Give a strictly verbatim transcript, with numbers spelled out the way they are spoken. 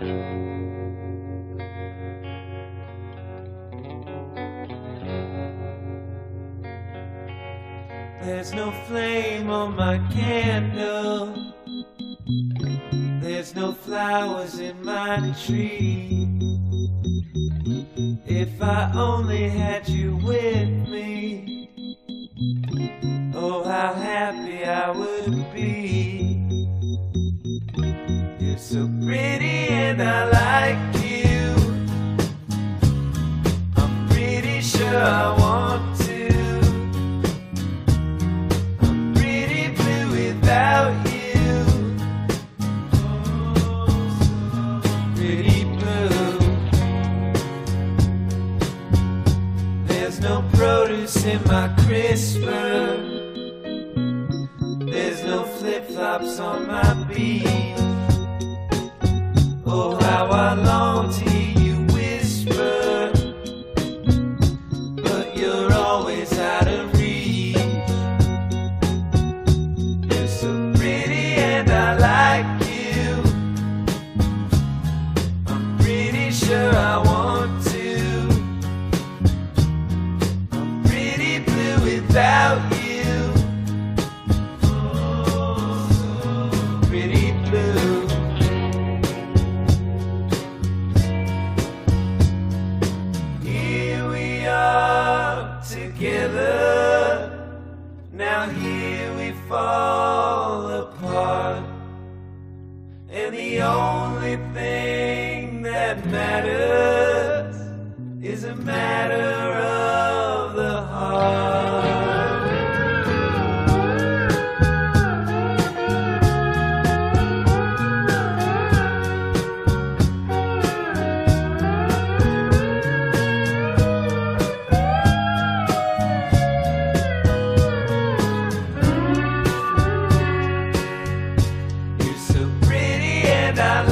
There's no flame on my candle. There's no flowers in my tree. If I only had you with me, oh how happy I would be. You're so pretty and I like you. I'm pretty sure I want to. I'm pretty blue without you. Pretty blue. There's no produce in my crisper. There's no flip-flops on my beat. Oh, how I long to hear you whisper, but you're always out of reach. You're so pretty and I like you. I'm pretty sure I want to. I'm pretty blue without you. Pretty blue. Here we are together. Now here we fall apart. And the only thing that matters is a matter of the heart. You're so pretty and I